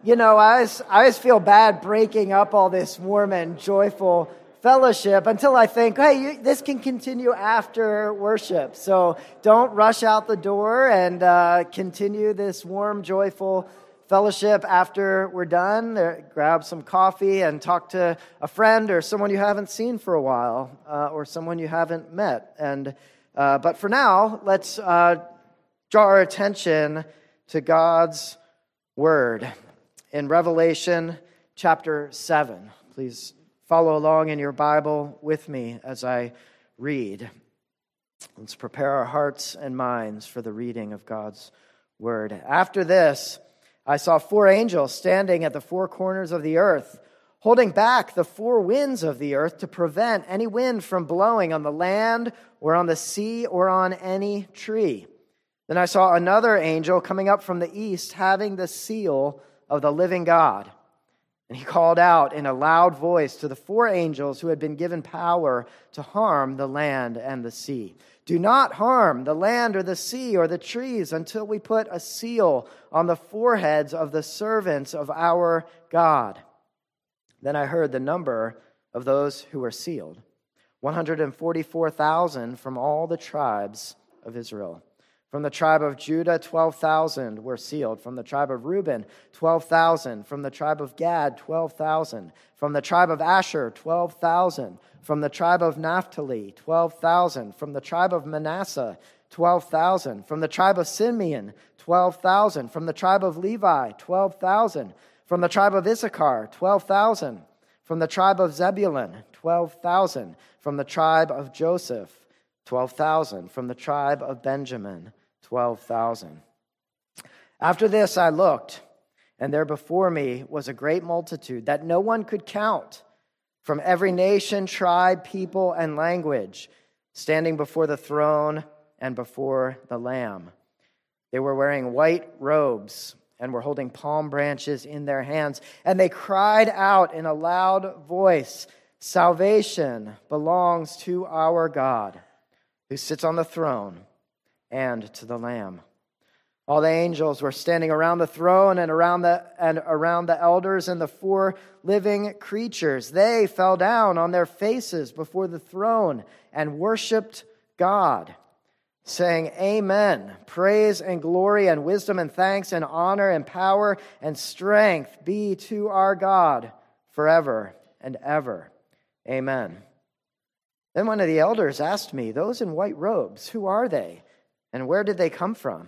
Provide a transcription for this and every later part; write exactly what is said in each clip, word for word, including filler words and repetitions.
you know, I always, I always feel bad breaking up all this warm and joyful fellowship until I think, hey, you, this can continue after worship. So don't rush out the door and uh, continue this warm, joyful fellowship after we're done. There, grab some coffee and talk to a friend or someone you haven't seen for a while uh, or someone you haven't met. And uh, but for now, let's uh, draw our attention to God's Word in Revelation chapter seven. Please follow along in your Bible with me as I read. Let's prepare our hearts and minds for the reading of God's Word. After this, I saw four angels standing at the four corners of the earth, holding back the four winds of the earth to prevent any wind from blowing on the land or on the sea or on any tree. Then I saw another angel coming up from the east, having the seal of the living God. And he called out in a loud voice to the four angels who had been given power to harm the land and the sea. Do not harm the land or the sea or the trees until we put a seal on the foreheads of the servants of our God. Then I heard the number of those who were sealed, one hundred forty-four thousand from all the tribes of Israel. From the tribe of Judah, twelve thousand were sealed. From the tribe of Reuben, twelve thousand. From the tribe of Gad, twelve thousand. From the tribe of Asher, twelve thousand. From the tribe of Naphtali, twelve thousand. From the tribe of Manasseh, twelve thousand. From the tribe of Simeon, twelve thousand. From the tribe of Levi, twelve thousand. From the tribe of Issachar, twelve thousand. From the tribe of Zebulun, twelve thousand. From the tribe of Joseph, twelve thousand. From the tribe of Benjamin, twelve thousand. After this I looked, and there before me was a great multitude that no one could count, from every nation, tribe, people, and language, standing before the throne and before the Lamb. They were wearing white robes and were holding palm branches in their hands, and they cried out in a loud voice, "Salvation belongs to our God, who sits on the throne, and to the Lamb." All the angels were standing around the throne and around the and around the elders and the four living creatures. They fell down on their faces before the throne and worshipped God, saying, "Amen. Praise and glory and wisdom and thanks and honor and power and strength be to our God forever and ever. Amen." Then one of the elders asked me, "Those in white robes, who are they? And where did they come from?"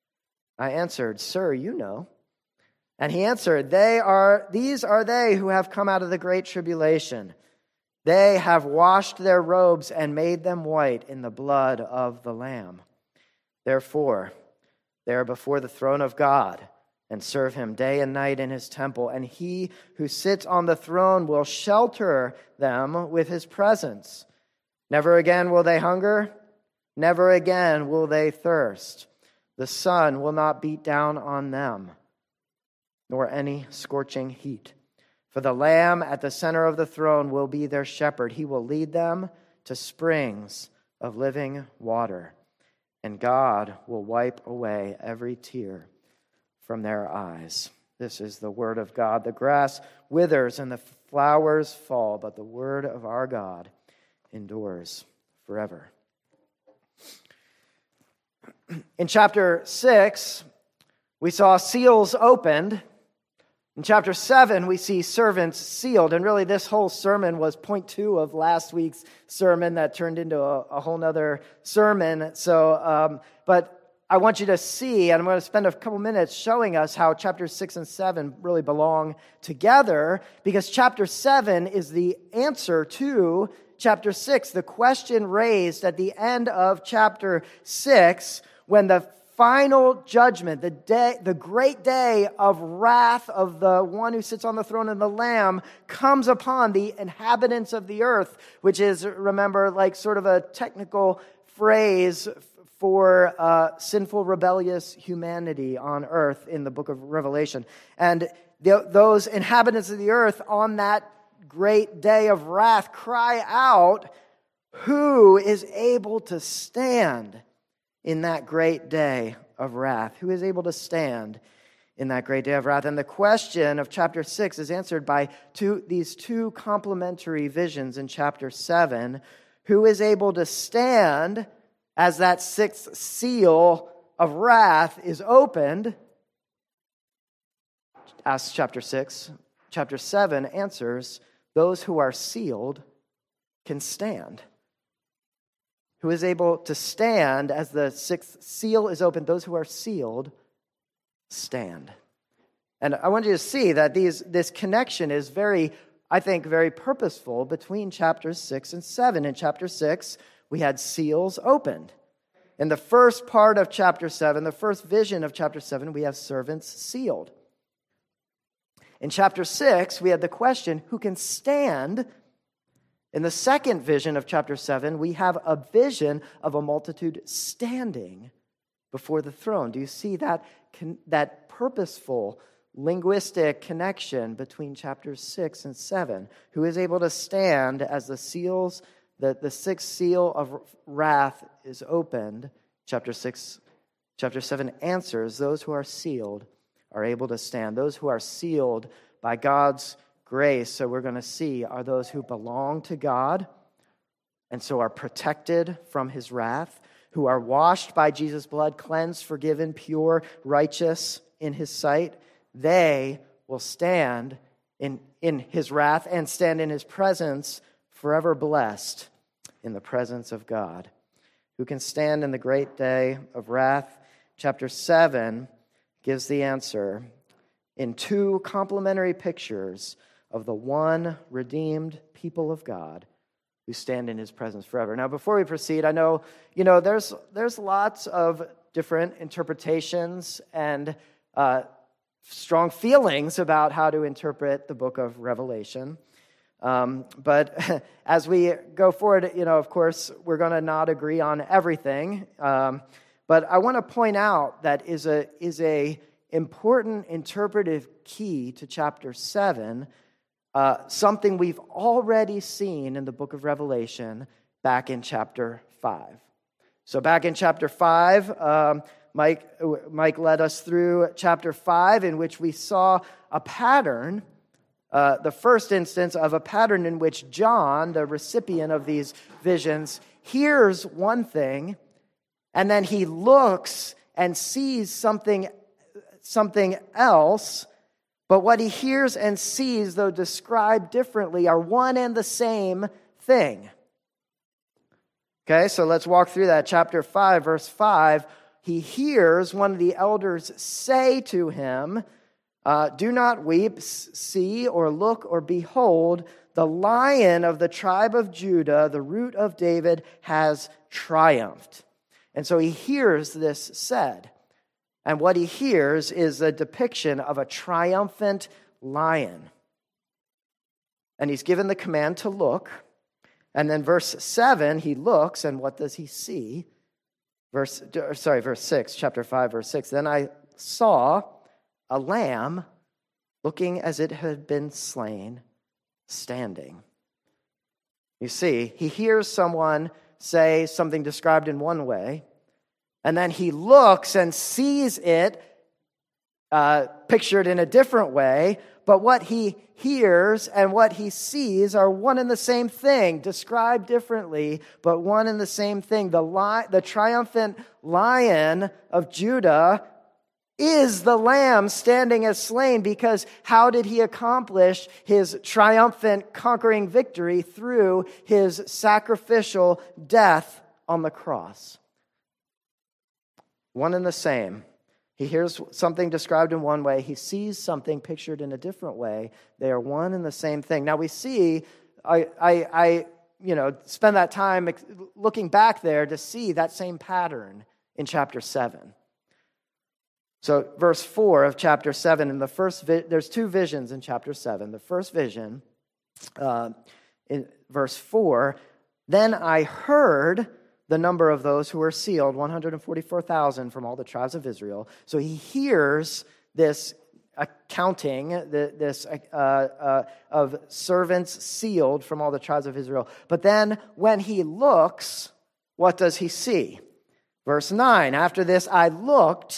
I answered, "Sir, you know." And he answered, "They are; these are they who have come out of the great tribulation. They have washed their robes and made them white in the blood of the Lamb. Therefore, they are before the throne of God and serve him day and night in his temple. And he who sits on the throne will shelter them with his presence. Never again will they hunger. Never again will they thirst. The sun will not beat down on them, nor any scorching heat. For the Lamb at the center of the throne will be their shepherd. He will lead them to springs of living water, and God will wipe away every tear from their eyes." This is the word of God. The grass withers and the flowers fall, but the word of our God endures forever. In chapter six, we saw seals opened. In chapter seven, we see servants sealed. And really, this whole sermon was point two of last week's sermon that turned into a, a whole nother sermon. So, um, but I want you to see, and I'm going to spend a couple minutes showing us how chapters six and seven really belong together, because chapter seven is the answer to chapter six. The question raised at the end of chapter six, when the final judgment, the day, the great day of wrath of the one who sits on the throne and the Lamb comes upon the inhabitants of the earth, which is, remember, like sort of a technical phrase for uh, sinful, rebellious humanity on earth in the book of Revelation. And the, those inhabitants of the earth on that great day of wrath cry out, "Who is able to stand in that great day of wrath?" Who is able to stand in that great day of wrath. And the question of chapter six is answered by two, these two complementary visions in chapter seven. Who is able to stand as that sixth seal of wrath is opened? Asks chapter six. Chapter seven answers, those who are sealed can stand. Who is able to stand as the sixth seal is opened? Those who are sealed stand. And I want you to see that these this connection is very, I think, very purposeful between chapters six and seven. In chapter six, we had seals opened. In the first part of chapter seven, the first vision of chapter seven, we have servants sealed. In chapter six, we had the question, who can stand? In the second vision of chapter seven, we have a vision of a multitude standing before the throne. Do you see that, that purposeful linguistic connection between chapters six and seven? Who is able to stand as the seals, the, the sixth seal of wrath is opened? Chapter six, chapter seven answers, those who are sealed are able to stand. Those who are sealed by God's grace, so we're going to see, are those who belong to God and so are protected from his wrath, who are washed by Jesus' blood, cleansed, forgiven, pure, righteous in his sight. They will stand in, in his wrath and stand in his presence, forever blessed in the presence of God. Who can stand in the great day of wrath? Chapter seven gives the answer in two complementary pictures of the one redeemed people of God who stand in his presence forever. Now, before we proceed, I know, you know, there's there's lots of different interpretations and uh, strong feelings about how to interpret the book of Revelation. Um, but as we go forward, you know, of course, we're going to not agree on everything. Um, but I want to point out that is a is a important interpretive key to chapter seven, uh, something we've already seen in the book of Revelation back in chapter five. So back in chapter five, um, Mike Mike led us through chapter five, in which we saw a pattern. Uh, the first instance of a pattern in which John, the recipient of these visions, hears one thing, and then he looks and sees something, something else, but what he hears and sees, though described differently, are one and the same thing. Okay, so let's walk through that. Chapter five, verse five, he hears one of the elders say to him, Uh, do not weep, see, or look, or behold, the Lion of the tribe of Judah, the Root of David, has triumphed. And so he hears this said. And what he hears is a depiction of a triumphant lion. And he's given the command to look. And then verse seven, he looks, and what does he see? Verse, sorry, verse six, chapter five, verse six. Then I saw a lamb, looking as it had been slain, standing. You see, he hears someone say something described in one way, and then he looks and sees it uh, pictured in a different way, but what he hears and what he sees are one and the same thing, described differently, but one and the same thing. The, li- the triumphant Lion of Judah is the Lamb standing as slain, because how did he accomplish his triumphant conquering victory? Through his sacrificial death on the cross. One and the same. He hears something described in one way. He sees something pictured in a different way. They are one and the same thing. Now we see, I, I, I you know, spend that time looking back there to see that same pattern in chapter seven. So verse four of chapter seven, in the first vi- there's two visions in chapter seven. The first vision, uh, in verse four, then I heard the number of those who were sealed, one hundred forty-four thousand from all the tribes of Israel. So he hears this accounting, this uh, uh, of servants sealed from all the tribes of Israel. But then when he looks, what does he see? Verse nine, after this I looked,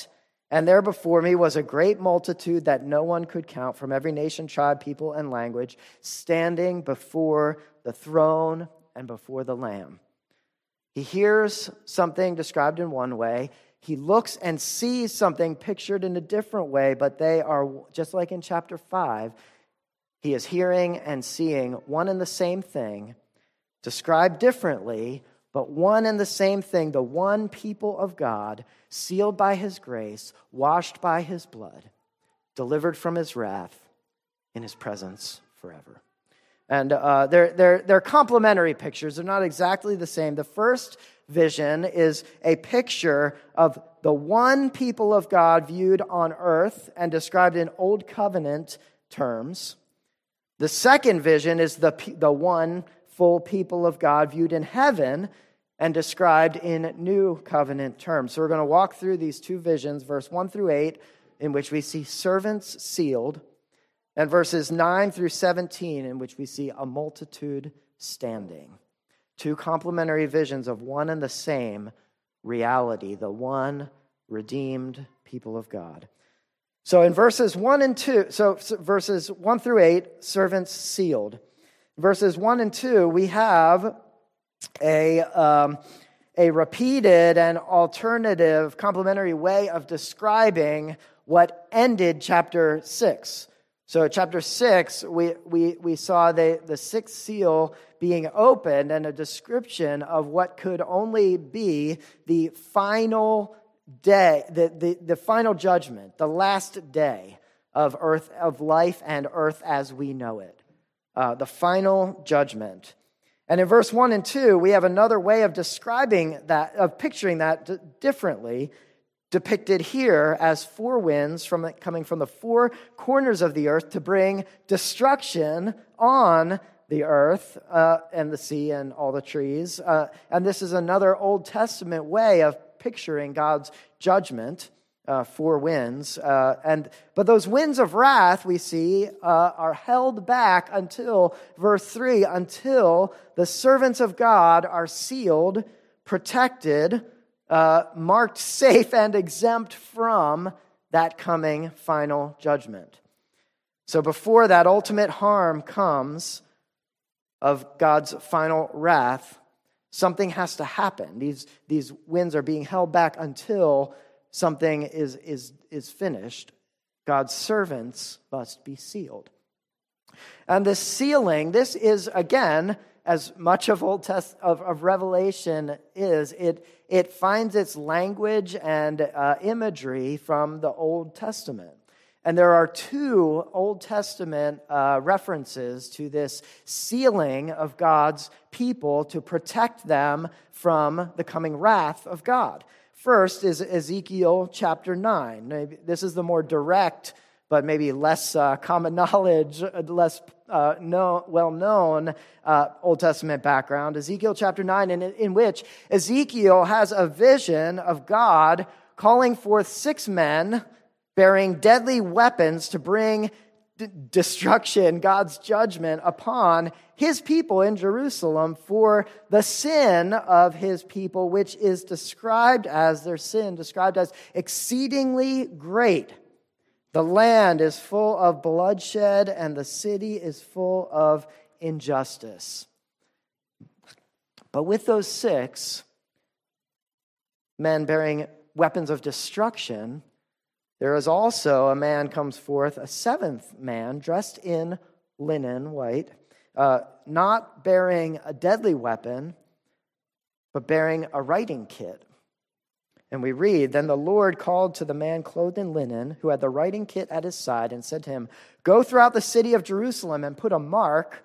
And there before me was a great multitude that no one could count, from every nation, tribe, people, and language, standing before the throne and before the Lamb. He hears something described in one way. He looks and sees something pictured in a different way, but they are, just like in chapter five, he is hearing and seeing one and the same thing, described differently, but one and the same thing, the one people of God, sealed by his grace, washed by his blood, delivered from his wrath, in his presence forever. And uh, they're, they're, they're complementary pictures. They're not exactly the same. The first vision is a picture of the one people of God viewed on earth and described in Old Covenant terms. The second vision is the, the one full people of God viewed in heaven and described in New Covenant terms. So we're going to walk through these two visions, verse one through eight, in which we see servants sealed, and verses nine through seventeen, in which we see a multitude standing. Two complementary visions of one and the same reality, the one redeemed people of God. So in verses one and two, so verses one through eight, servants sealed. Verses one and two, we have a, um, a repeated and alternative complementary way of describing what ended chapter six. So chapter six, we, we, we saw the, the sixth seal being opened and a description of what could only be the final day, the, the, the final judgment, the last day of earth, of life and earth as we know it. Uh, the final judgment. And in verse one and two, we have another way of describing that, of picturing that d- differently, depicted here as four winds from coming from the four corners of the earth to bring destruction on the earth uh, and the sea and all the trees. Uh, and this is another Old Testament way of picturing God's judgment. Uh, four winds, uh, and but those winds of wrath we see uh, are held back until verse three, until the servants of God are sealed, protected, uh, marked safe and exempt from that coming final judgment. So before that ultimate harm comes of God's final wrath, something has to happen. These these winds are being held back until something is, is, is finished. God's servants must be sealed. And this sealing, this is, again, as much of Old Test of, of Revelation is, it, it finds its language and uh, imagery from the Old Testament. And there are two Old Testament uh, references to this sealing of God's people to protect them from the coming wrath of God. First is Ezekiel chapter nine. Maybe this is the more direct, but maybe less uh, common knowledge, less uh, know, well-known uh, Old Testament background. Ezekiel chapter nine, in, in which Ezekiel has a vision of God calling forth six men bearing deadly weapons to bring d- destruction, God's judgment upon his people in Jerusalem for the sin of his people, which is described as their sin, described as exceedingly great. The land is full of bloodshed, and the city is full of injustice. But with those six men bearing weapons of destruction, there is also a man comes forth, a seventh man, dressed in linen, white, uh, not bearing a deadly weapon, but bearing a writing kit. And we read, "Then the Lord called to the man clothed in linen, who had the writing kit at his side, and said to him, 'Go throughout the city of Jerusalem and put a mark,'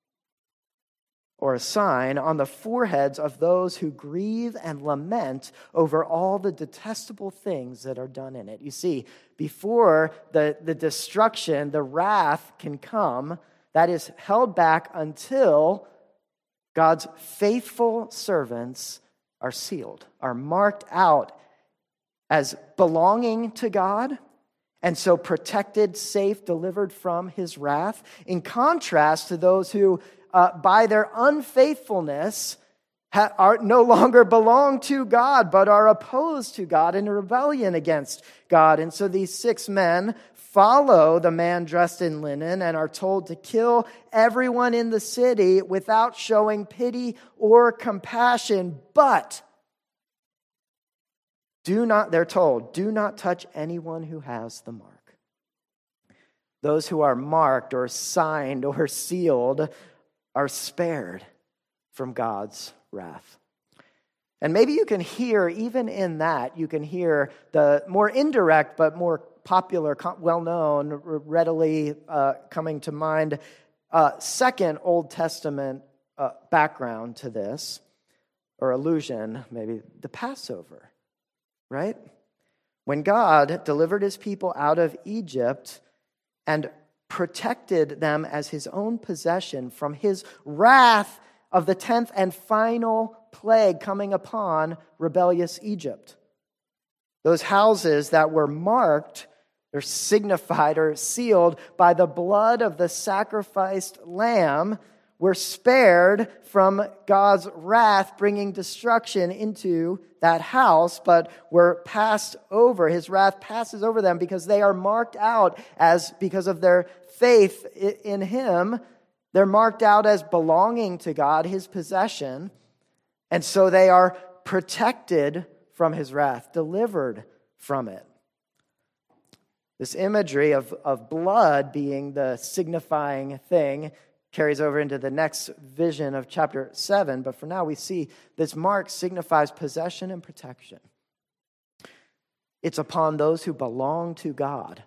or a sign, 'on the foreheads of those who grieve and lament over all the detestable things that are done in it.'" You see, before the, the destruction, the wrath can come, that is held back until God's faithful servants are sealed, are marked out as belonging to God, and so protected, safe, delivered from his wrath, in contrast to those who Uh, by their unfaithfulness, ha- are no longer belong to God, but are opposed to God in rebellion against God. And so these six men follow the man dressed in linen and are told to kill everyone in the city without showing pity or compassion. But do not, they're told, do not touch anyone who has the mark. Those who are marked or signed or sealed are spared from God's wrath. And maybe you can hear, even in that, you can hear the more indirect but more popular, well-known, readily uh, coming to mind, uh, second Old Testament uh, background to this, or allusion, maybe the Passover, right? When God delivered his people out of Egypt and protected them as his own possession from his wrath of the tenth and final plague coming upon rebellious Egypt. Those houses that were marked or signified or sealed by the blood of the sacrificed lamb were spared from God's wrath, bringing destruction into that house, but were passed over. His wrath passes over them because they are marked out as, because of their faith in him, they're marked out as belonging to God, his possession, and so they are protected from his wrath, delivered from it. This imagery of, of blood being the signifying thing carries over into the next vision of chapter seven, but for now we see this mark signifies possession and protection. It's upon those who belong to God,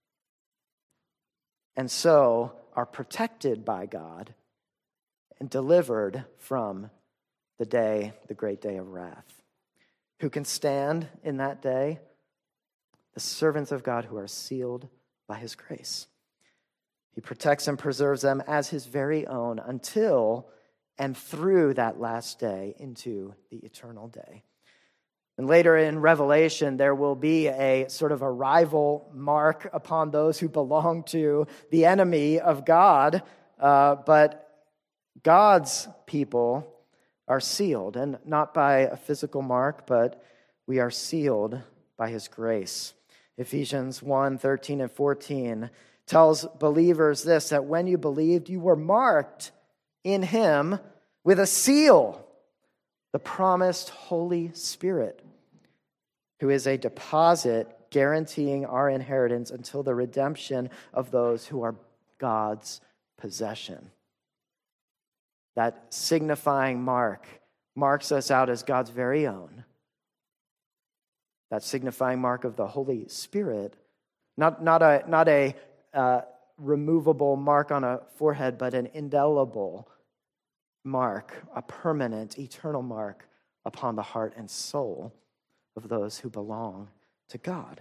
and so are protected by God and delivered from the day, the great day of wrath. Who can stand in that day? The servants of God who are sealed by his grace. He protects and preserves them as his very own until and through that last day into the eternal day. And later in Revelation, there will be a sort of a rival mark upon those who belong to the enemy of God. Uh, but God's people are sealed, and not by a physical mark, but we are sealed by his grace. Ephesians one, thirteen and fourteen tells believers this, that when you believed, you were marked in him with a seal, the promised Holy Spirit, who is a deposit guaranteeing our inheritance until the redemption of those who are God's possession. That signifying mark marks us out as God's very own. That signifying mark of the Holy Spirit, not, not a, not a uh, removable mark on a forehead, but an indelible mark, a permanent, eternal mark upon the heart and soul of those who belong to God.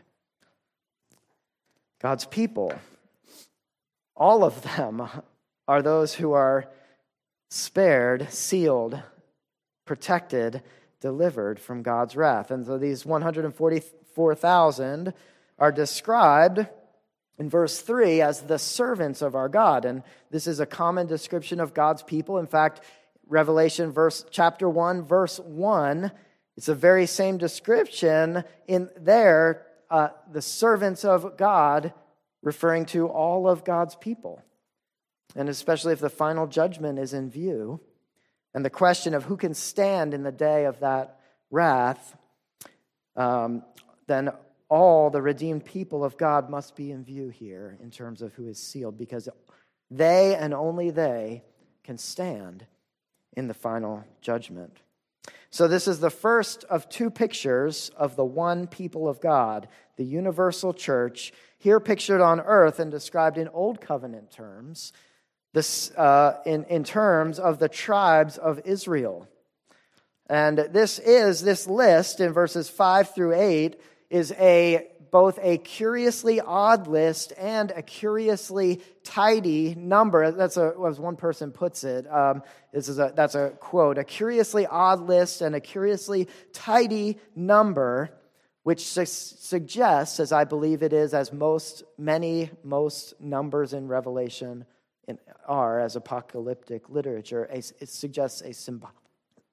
God's people, all of them are those who are spared, sealed, protected, delivered from God's wrath. And so these one hundred forty-four thousand are described in verse three as the servants of our God. And this is a common description of God's people. In fact, Revelation verse chapter one, verse one, it's the very same description in there, uh, the servants of God, referring to all of God's people. And especially if the final judgment is in view, and the question of who can stand in the day of that wrath, um, then all the redeemed people of God must be in view here in terms of who is sealed, because they and only they can stand in the final judgment. So this is the first of two pictures of the one people of God, the universal church, here pictured on earth and described in Old Covenant terms, this uh, in, in terms of the tribes of Israel. And this is, this list in verses five through eight is a both a curiously odd list and a curiously tidy number. That's a, as one person puts it. Um, this is a, that's a quote. A curiously odd list and a curiously tidy number, which su- suggests, as I believe it is, as most many most numbers in Revelation in, are as apocalyptic literature, a, it suggests a symbol,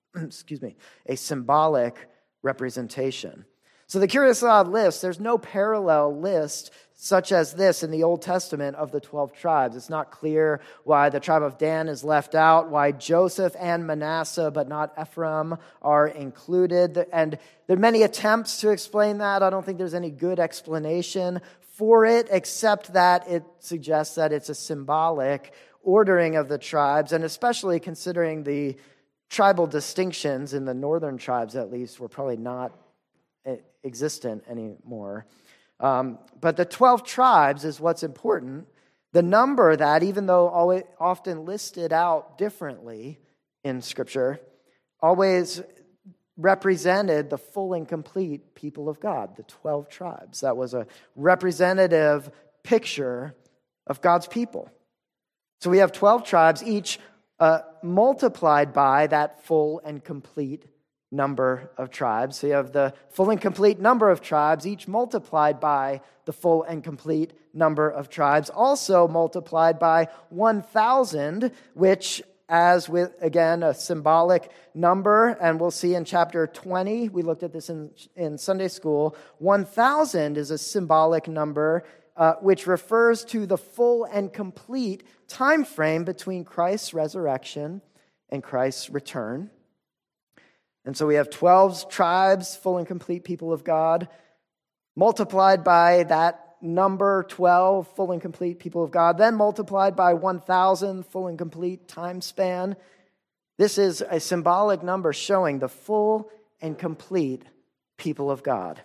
excuse me, a symbolic representation. So the curious odd list, there's no parallel list such as this in the Old Testament of the twelve tribes. It's not clear why the tribe of Dan is left out, why Joseph and Manasseh, but not Ephraim, are included. And there are many attempts to explain that. I don't think there's any good explanation for it, except that it suggests that it's a symbolic ordering of the tribes, and especially considering the tribal distinctions in the northern tribes, at least, were probably not existent anymore. Um, but the twelve tribes is what's important. The number that, even though always, often listed out differently in Scripture, always represented the full and complete people of God, the twelve tribes. That was a representative picture of God's people. So we have twelve tribes, each uh, multiplied by that full and complete number of tribes. So you have the full and complete number of tribes, each multiplied by the full and complete number of tribes, also multiplied by one thousand, which, as with, again, a symbolic number, and we'll see in chapter twenty, we looked at this in, in Sunday school, one thousand is a symbolic number uh, which refers to the full and complete time frame between Christ's resurrection and Christ's return. And so we have twelve tribes, full and complete people of God, multiplied by that number twelve, full and complete people of God, then multiplied by one thousand, full and complete time span. This is a symbolic number showing the full and complete people of God.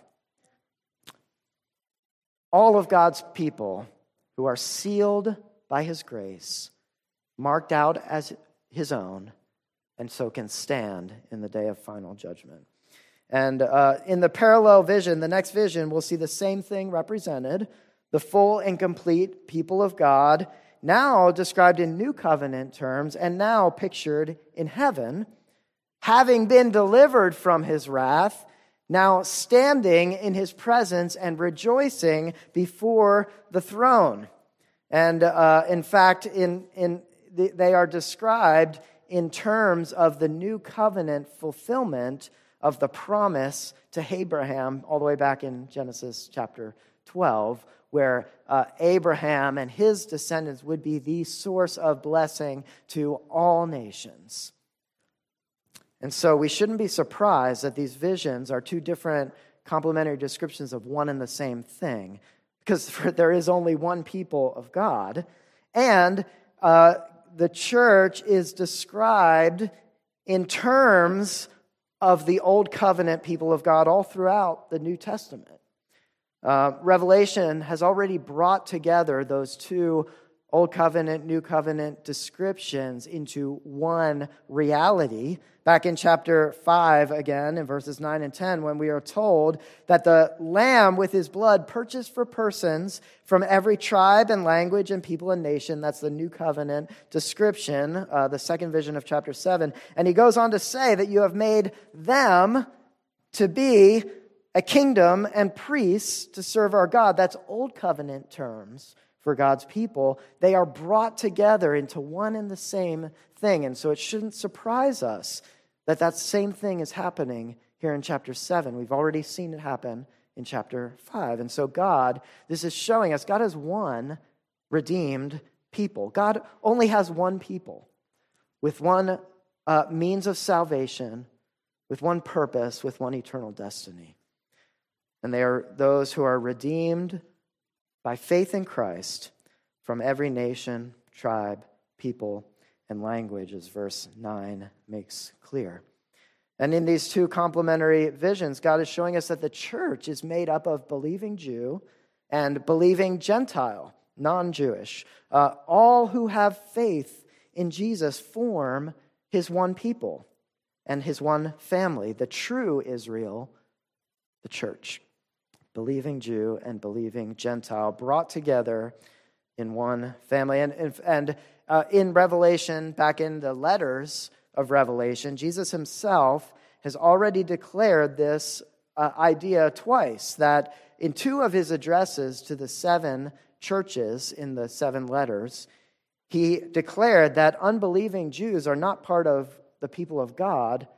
All of God's people who are sealed by His grace, marked out as His own, and so can stand in the day of final judgment. And uh, in the parallel vision, the next vision, we'll see the same thing represented, the full and complete people of God, now described in new covenant terms, and now pictured in heaven, having been delivered from His wrath, now standing in His presence and rejoicing before the throne. And uh, in fact, in, in the, they are described in terms of the new covenant fulfillment of the promise to Abraham, all the way back in Genesis chapter twelve, where uh, Abraham and his descendants would be the source of blessing to all nations. And so we shouldn't be surprised that these visions are two different complementary descriptions of one and the same thing, because there is only one people of God, and uh, the church is described in terms of the Old Covenant people of God all throughout the New Testament. Uh, Revelation has already brought together those two Old Covenant, New Covenant descriptions into one reality. Back in chapter five, again, in verses nine and ten, when we are told that the Lamb with His blood purchased for persons from every tribe and language and people and nation. That's the New Covenant description, uh, the second vision of chapter seven. And he goes on to say that you have made them to be a kingdom and priests to serve our God. That's Old Covenant terms for God's people. They are brought together into one and the same thing. And so it shouldn't surprise us that that same thing is happening here in chapter seven. We've already seen it happen in chapter five. And so God, this is showing us, God has one redeemed people. God only has one people with one uh, means of salvation, with one purpose, with one eternal destiny. And they are those who are redeemed by faith in Christ from every nation, tribe, people, and language, as verse nine makes clear. And in these two complementary visions, God is showing us that the church is made up of believing Jew and believing Gentile, non-Jewish. Uh, all who have faith in Jesus form His one people and His one family, the true Israel, the church. Believing Jew and believing Gentile brought together in one family. And, and, and uh, in Revelation, back in the letters of Revelation, Jesus Himself has already declared this uh, idea twice, that in two of His addresses to the seven churches in the seven letters, He declared that unbelieving Jews are not part of the people of God,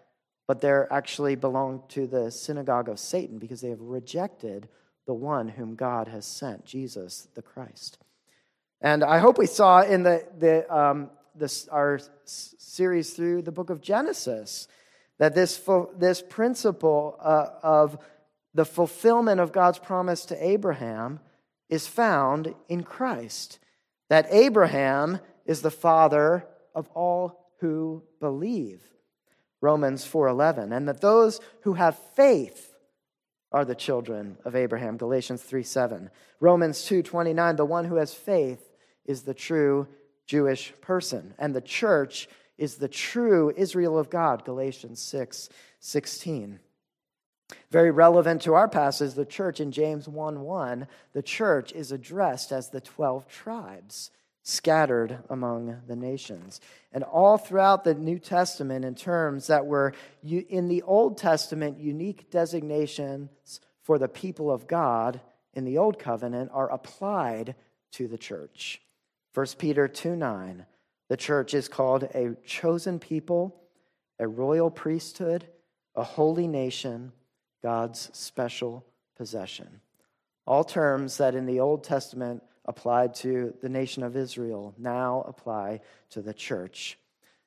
but they actually belong to the synagogue of Satan because they have rejected the one whom God has sent, Jesus the Christ. And I hope we saw in the the um, this our series through the book of Genesis that this this principle uh, of the fulfillment of God's promise to Abraham is found in Christ. That Abraham is the father of all who believe, Romans four eleven, and that those who have faith are the children of Abraham, Galatians three seven. Romans two twenty-nine, the one who has faith is the true Jewish person, and the church is the true Israel of God, Galatians six sixteen. Very relevant to our passage, the church in James one one, the church is addressed as the twelve tribes scattered among the nations. And all throughout the New Testament, in terms that were in the Old Testament, unique designations for the people of God in the Old Covenant are applied to the church. First Peter two nine, the church is called a chosen people, a royal priesthood, a holy nation, God's special possession. All terms that in the Old Testament applied to the nation of Israel now apply to the church.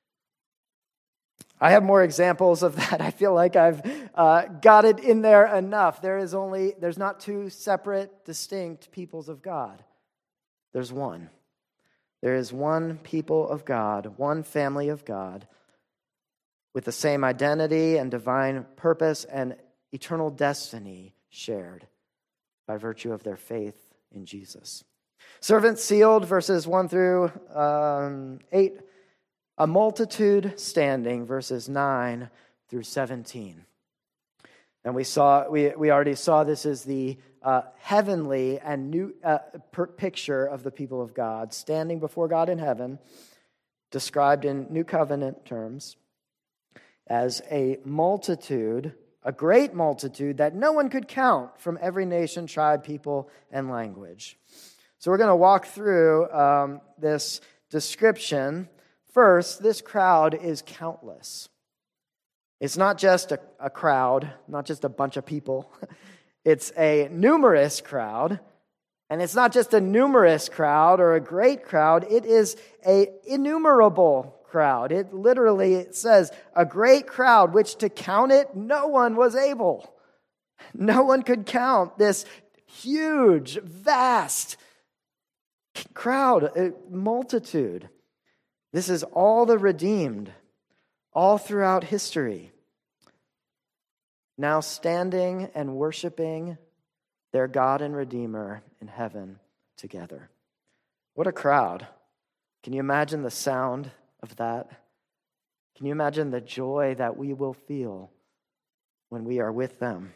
I have more examples of that. I feel like I've uh, got it in there enough. There is only, there's not two separate, distinct peoples of God. There's one. There is one people of God, one family of God, with the same identity and divine purpose and eternal destiny shared by virtue of their faith in Jesus. Servant sealed, verses one through um, eight. A multitude standing, verses nine through seventeen. And we saw, we, we already saw this as the uh, heavenly and new uh, per- picture of the people of God, standing before God in heaven, described in New Covenant terms as a multitude, a great multitude that no one could count from every nation, tribe, people, and language. So we're going to walk through um, this description. First, this crowd is countless. It's not just a, a crowd, not just a bunch of people. It's a numerous crowd. And it's not just a numerous crowd or a great crowd. It is an innumerable crowd. It literally it says a great crowd, which to count it, no one was able. No one could count this huge, vast crowd, multitude. This is all the redeemed, all throughout history, now standing and worshiping their God and Redeemer in heaven together. What a crowd. Can you imagine the sound of that? Can you imagine the joy that we will feel when we are with them?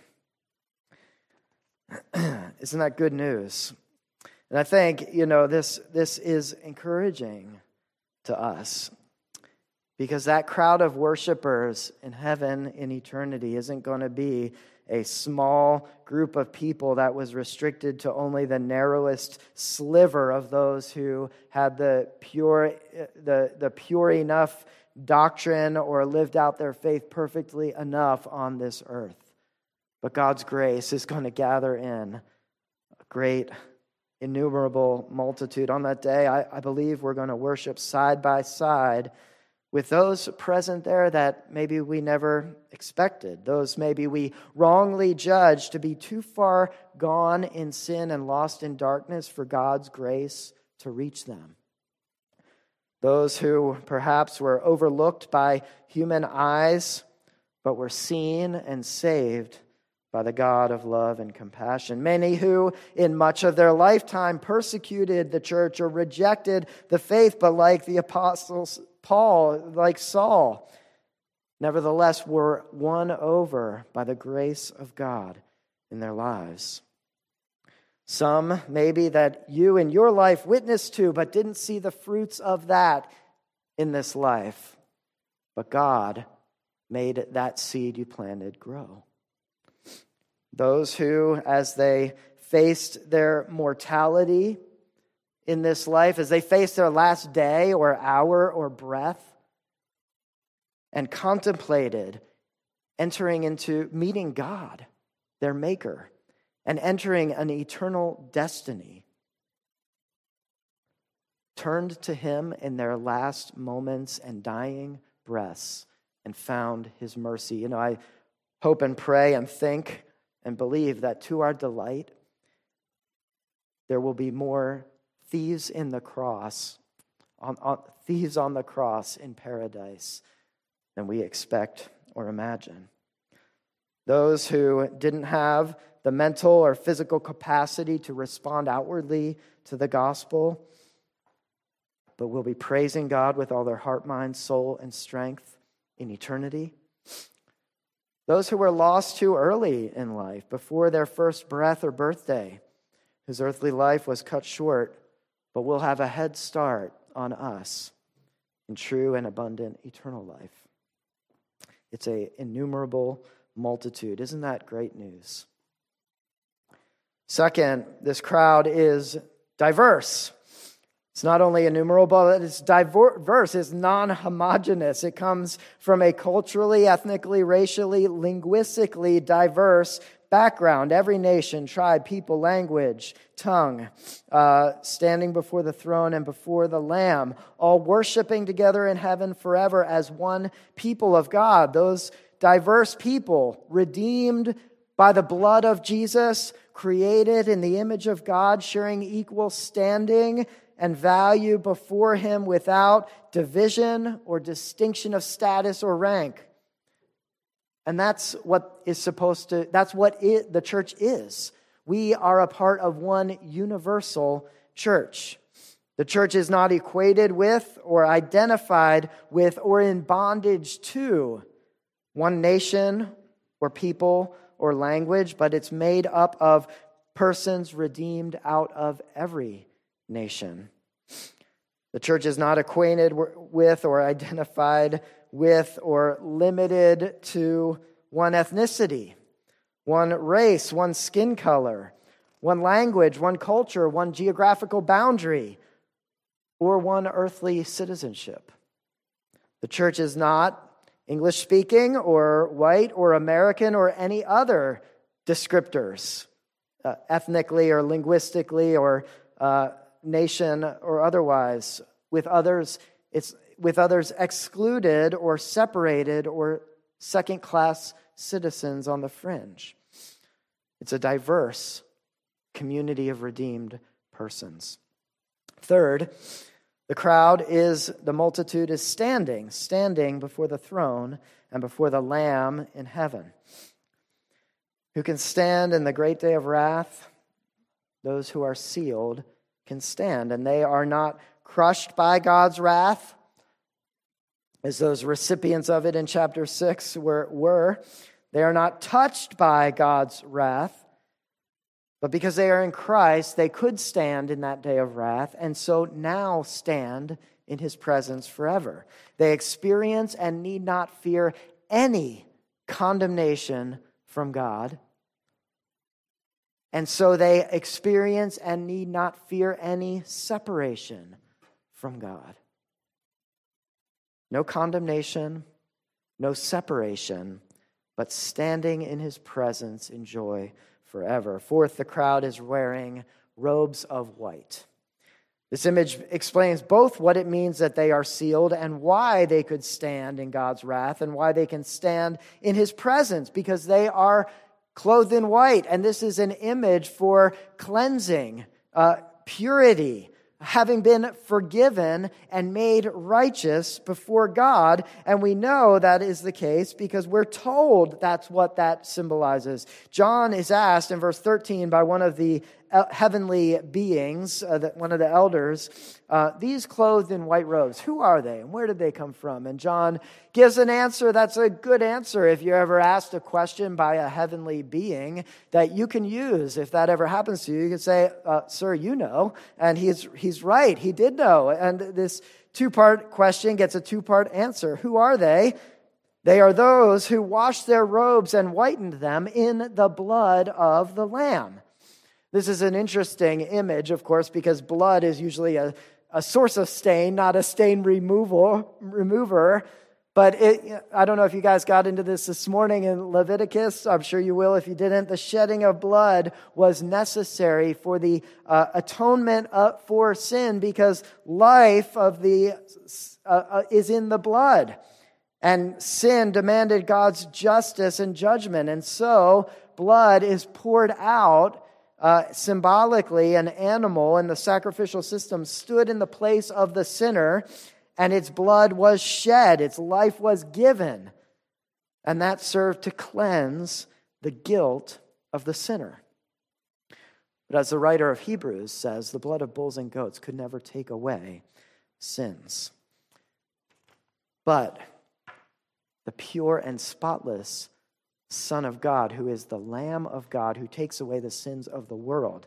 Isn't that good news? And I think, you know, this, this is encouraging to us, because that crowd of worshipers in heaven in eternity isn't going to be a small group of people that was restricted to only the narrowest sliver of those who had the pure, the, the pure enough doctrine or lived out their faith perfectly enough on this earth. But God's grace is going to gather in a great innumerable multitude. On that day, I, I believe we're going to worship side by side with those present there that maybe we never expected. Those maybe we wrongly judged to be too far gone in sin and lost in darkness for God's grace to reach them. Those who perhaps were overlooked by human eyes, but were seen and saved by the God of love and compassion. Many who, in much of their lifetime, persecuted the church or rejected the faith, but like the apostles Paul, like Saul, nevertheless were won over by the grace of God in their lives. Some maybe that you in your life witnessed to, but didn't see the fruits of that in this life. But God made that seed you planted grow. Those who, as they faced their mortality in this life, as they faced their last day or hour or breath, and contemplated entering into meeting God, their maker, and entering an eternal destiny, turned to him in their last moments and dying breaths and found his mercy. You know, I hope and pray and think and believe that to our delight, there will be more thieves in the cross, on, on, thieves on the cross in paradise than we expect or imagine. Those who didn't have the mental or physical capacity to respond outwardly to the gospel, but will be praising God with all their heart, mind, soul, and strength in eternity. Those who were lost too early in life, before their first breath or birthday, whose earthly life was cut short, but will have a head start on us in true and abundant eternal life. It's an innumerable multitude. Isn't that great news? Second, this crowd is diverse. It's not only innumerable, but it's diverse. It's non-homogeneous. It comes from a culturally, ethnically, racially, linguistically diverse background. Every nation, tribe, people, language, tongue, uh, standing before the throne and before the Lamb, all worshiping together in heaven forever as one people of God. Those diverse people, redeemed by the blood of Jesus, created in the image of God, sharing equal standing and value before him without division or distinction of status or rank. And that's what is supposed to, that's what it, the church is. We are a part of one universal church. The church is not equated with or identified with or in bondage to one nation or people or language, but it's made up of persons redeemed out of every nation. The church is not acquainted with or identified with or limited to one ethnicity, one race, one skin color, one language, one culture, one geographical boundary, or one earthly citizenship. The church is not English-speaking or white or American or any other descriptors, uh, ethnically or linguistically or uh, nation or otherwise, with others it's with others excluded or separated or second-class citizens on the fringe. It's a diverse community of redeemed persons. Third, the crowd is, the multitude is standing, standing before the throne and before the Lamb in heaven. Who can stand in the great day of wrath? Those who are sealed can stand, and they are not crushed by God's wrath, as those recipients of it in chapter six were. were. They are not touched by God's wrath, but because they are in Christ, they could stand in that day of wrath, and so now stand in his presence forever. They experience and need not fear any condemnation from God, and so they experience and need not fear any separation from God. No condemnation, no separation, but standing in his presence in joy forever. Fourth, the crowd is wearing robes of white. This image explains both what it means that they are sealed and why they could stand in God's wrath and why they can stand in his presence, because they are clothed in white. And this is an image for cleansing, uh, purity, having been forgiven and made righteous before God. And we know that is the case because we're told that's what that symbolizes. John is asked in verse thirteen by one of the heavenly beings, uh, that one of the elders, uh, these clothed in white robes, who are they and where did they come from? And John gives an answer that's a good answer if you're ever asked a question by a heavenly being that you can use. If that ever happens to you, you can say, uh, sir, you know. And he's, he's right, he did know. And this two-part question gets a two-part answer. Who are they? They are those who washed their robes and whitened them in the blood of the Lamb. This is an interesting image, of course, because blood is usually a, a source of stain, not a stain removal, remover. But it, I don't know if you guys got into this this morning in Leviticus. I'm sure you will if you didn't. The shedding of blood was necessary for the uh, atonement uh, for sin, because life of the uh, uh, is in the blood. And sin demanded God's justice and judgment. And so blood is poured out uh, symbolically. An animal in the sacrificial system stood in the place of the sinner, and its blood was shed, its life was given, and that served to cleanse the guilt of the sinner. But as the writer of Hebrews says, the blood of bulls and goats could never take away sins. But the pure and spotless Son of God, who is the Lamb of God, who takes away the sins of the world,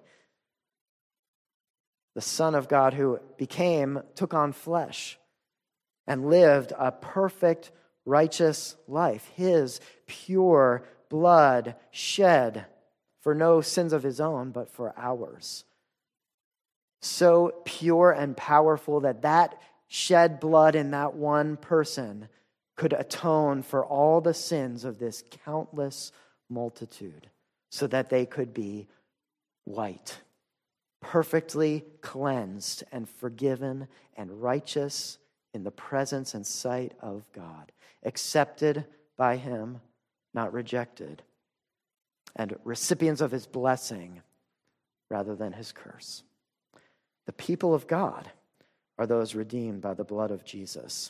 the Son of God who became, took on flesh, and lived a perfect, righteous life. His pure blood shed for no sins of his own, but for ours. So pure and powerful that that shed blood in that one person could atone for all the sins of this countless multitude, so that they could be white, perfectly cleansed and forgiven and righteous in the presence and sight of God, accepted by him, not rejected, and recipients of his blessing rather than his curse. The people of God are those redeemed by the blood of Jesus.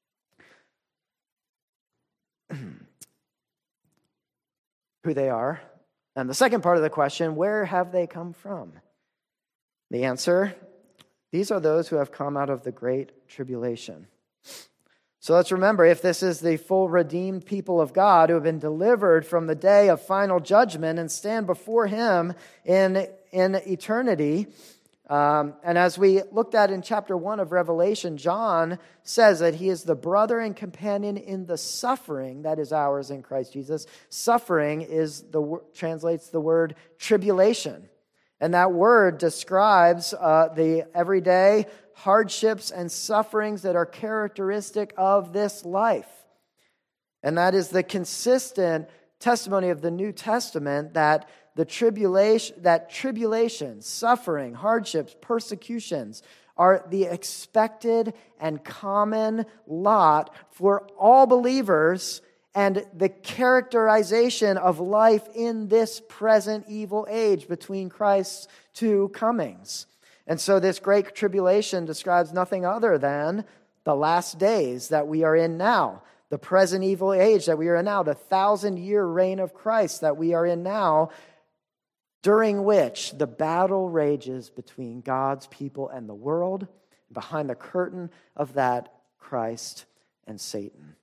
Who they are. And the second part of the question, where have they come from? The answer, these are those who have come out of the great tribulation. So let's remember, if this is the full redeemed people of God who have been delivered from the day of final judgment and stand before him in, in eternity, um, and as we looked at in chapter one of Revelation, John says that he is the brother and companion in the suffering that is ours in Christ Jesus. Suffering is the translates the word tribulation. And that word describes uh, the everyday hardships and sufferings that are characteristic of this life. And that is the consistent testimony of the New Testament that the tribulation, that tribulation, suffering, hardships, persecutions are the expected and common lot for all believers, and the characterization of life in this present evil age between Christ's two comings. And so this great tribulation describes nothing other than the last days that we are in now, the present evil age that we are in now, the thousand-year reign of Christ that we are in now, during which the battle rages between God's people and the world, behind the curtain of that, Christ and Satan.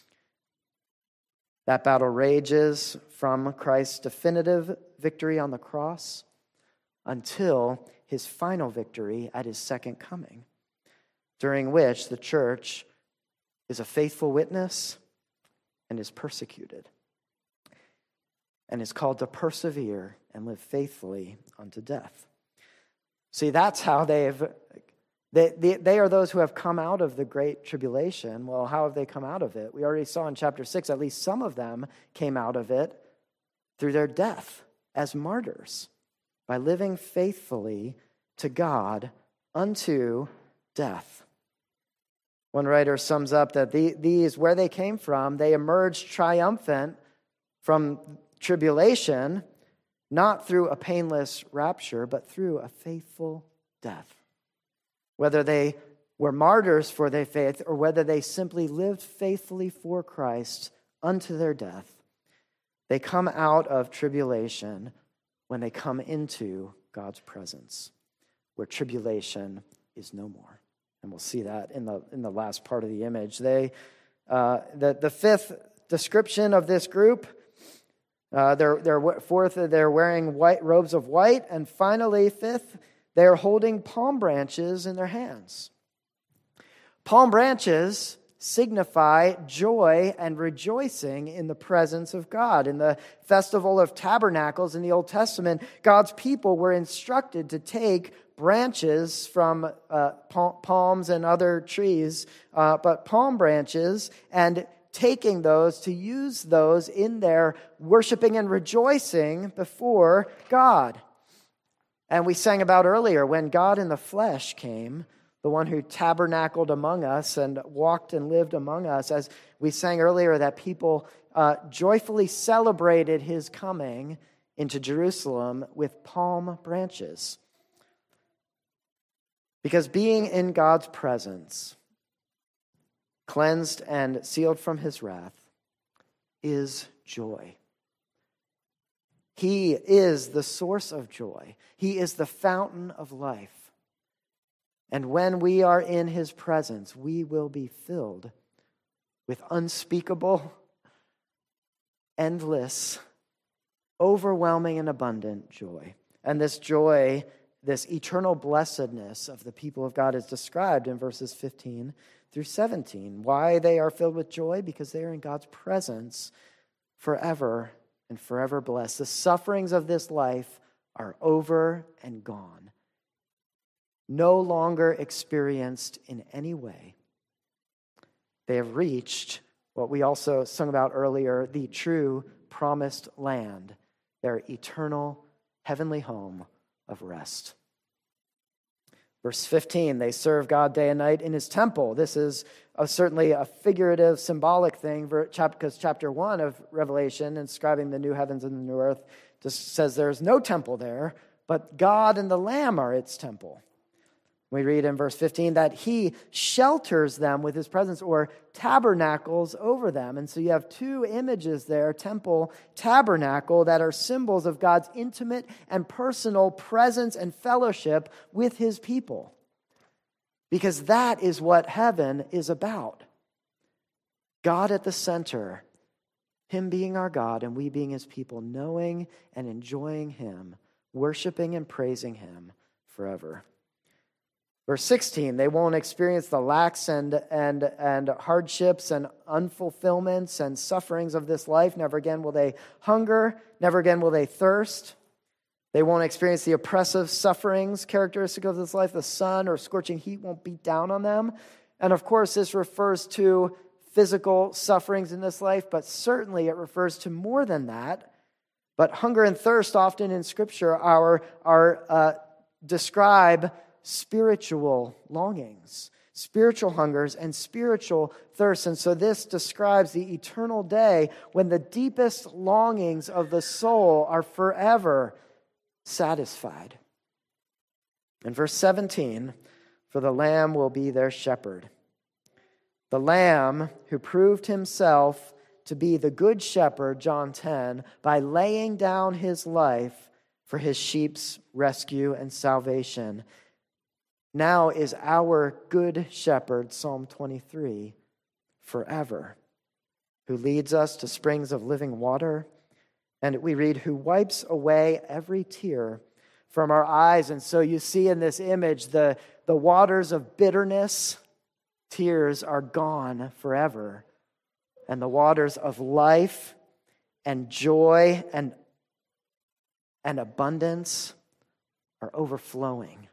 That battle rages from Christ's definitive victory on the cross until his final victory at his second coming, during which the church is a faithful witness and is persecuted and is called to persevere and live faithfully unto death. See, that's how they've, they, they, they are those who have come out of the great tribulation. Well, how have they come out of it? We already saw in chapter six, at least some of them came out of it through their death as martyrs, by living faithfully to God unto death. One writer sums up that the, these, where they came from, they emerged triumphant from tribulation, not through a painless rapture, but through a faithful death. Whether they were martyrs for their faith or whether they simply lived faithfully for Christ unto their death, they come out of tribulation when they come into God's presence, where tribulation is no more. And we'll see that in the in the last part of the image. They, uh, the, the fifth description of this group, uh, they're, they're, fourth, they're wearing white robes of white. And finally, fifth, they're holding palm branches in their hands. Palm branches signify joy and rejoicing in the presence of God. In the Festival of Tabernacles in the Old Testament, God's people were instructed to take branches from uh, palms and other trees, uh, but palm branches, and taking those to use those in their worshiping and rejoicing before God. And we sang about earlier, when God in the flesh came, the one who tabernacled among us and walked and lived among us, as we sang earlier, that people uh, joyfully celebrated his coming into Jerusalem with palm branches. Because being in God's presence, cleansed and sealed from his wrath, is joy. He is the source of joy. He is the fountain of life. And when we are in his presence, we will be filled with unspeakable, endless, overwhelming, and abundant joy. And this joy, this eternal blessedness of the people of God is described in verses fifteen through seventeen. Why they are filled with joy? Because they are in God's presence forever and forever blessed. The sufferings of this life are over and gone, no longer experienced in any way. They have reached what we also sung about earlier, the true promised land, their eternal heavenly home of rest. Verse fifteen, they serve God day and night in his temple. This is a, certainly a figurative, symbolic thing, because chapter one of Revelation, describing the new heavens and the new earth, just says there's no temple there, but God and the Lamb are its temple. We read in verse fifteen that he shelters them with his presence, or tabernacles over them. And so you have two images there, temple, tabernacle, that are symbols of God's intimate and personal presence and fellowship with his people. Because that is what heaven is about. God at the center, him being our God and we being his people, knowing and enjoying him, worshiping and praising him forever. Verse sixteen, they won't experience the lacks and, and, and hardships and unfulfillments and sufferings of this life. Never again will they hunger. Never again will they thirst. They won't experience the oppressive sufferings characteristic of this life. The sun or scorching heat won't beat down on them. And of course, this refers to physical sufferings in this life, but certainly it refers to more than that. But hunger and thirst often in Scripture are, are uh, describe spiritual longings, spiritual hungers, and spiritual thirsts. And so this describes the eternal day when the deepest longings of the soul are forever satisfied. In verse seventeen, for the Lamb will be their shepherd. The Lamb who proved himself to be the good shepherd, John ten, by laying down his life for his sheep's rescue and salvation, now is our good shepherd, Psalm twenty-three, forever, who leads us to springs of living water. And we read, who wipes away every tear from our eyes. And so you see in this image, the, the waters of bitterness, tears are gone forever. And the waters of life and joy and, and abundance are overflowing.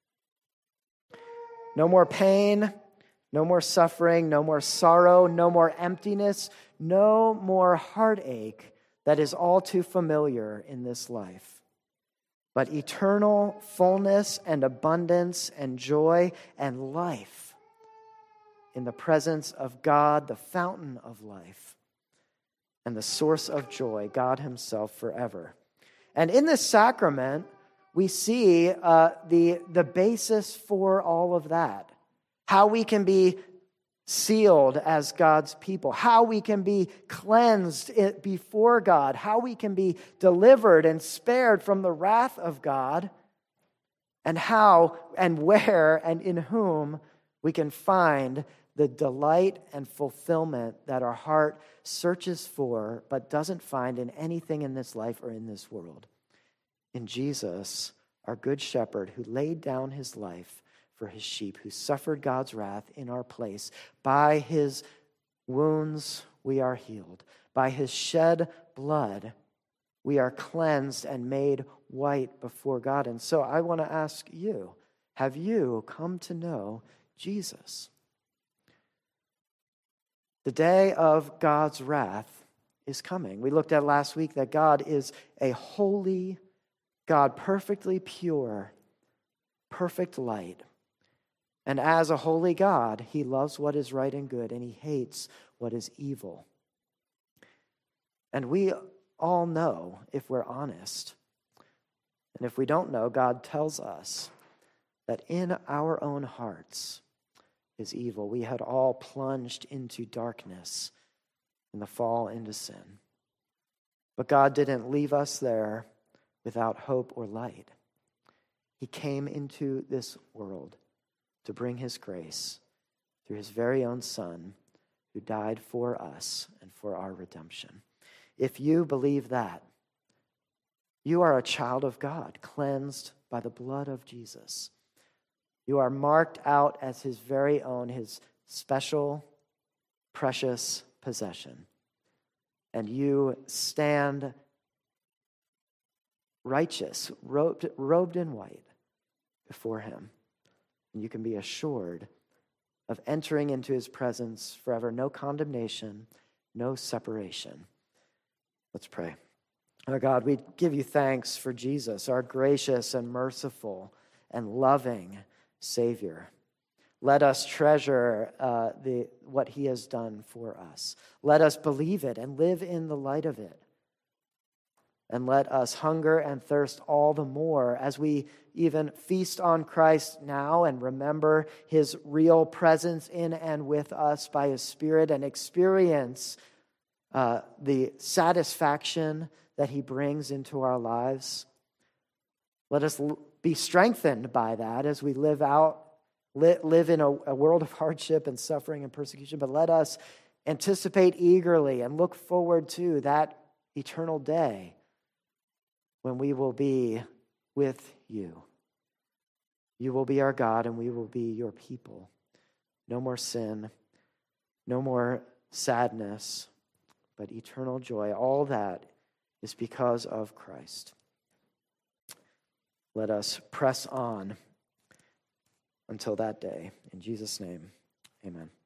No more pain, no more suffering, no more sorrow, no more emptiness, no more heartache that is all too familiar in this life. But eternal fullness and abundance and joy and life in the presence of God, the fountain of life, and the source of joy, God himself forever. And in this sacrament, we see uh, the, the basis for all of that. How we can be sealed as God's people. How we can be cleansed before God. How we can be delivered and spared from the wrath of God. And how and where and in whom we can find the delight and fulfillment that our heart searches for but doesn't find in anything in this life or in this world. In Jesus, our good shepherd who laid down his life for his sheep, who suffered God's wrath in our place. By his wounds we are healed. By his shed blood we are cleansed and made white before God. And so I want to ask you, have you come to know Jesus? The day of God's wrath is coming. We looked at last week that God is a holy God, perfectly pure, perfect light. And as a holy God, he loves what is right and good, and he hates what is evil. And we all know, if we're honest, and if we don't know, God tells us that in our own hearts is evil. We had all plunged into darkness in the fall into sin. But God didn't leave us there without hope or light. He came into this world to bring his grace through his very own Son, who died for us and for our redemption. If you believe that, you are a child of God, cleansed by the blood of Jesus. You are marked out as his very own, his special, precious possession. And you stand righteous, robed, robed in white before him. And you can be assured of entering into his presence forever. No condemnation, no separation. Let's pray. Our God, we give you thanks for Jesus, our gracious and merciful and loving Savior. Let us treasure uh, the what he has done for us. Let us believe it and live in the light of it. And let us hunger and thirst all the more as we even feast on Christ now and remember his real presence in and with us by his Spirit and experience uh, the satisfaction that he brings into our lives. Let us be strengthened by that as we live out, live in a, a world of hardship and suffering and persecution. But let us anticipate eagerly and look forward to that eternal day when we will be with you. You will be our God and we will be your people. No more sin, no more sadness, but eternal joy. All that is because of Christ. Let us press on until that day. In Jesus' name, amen.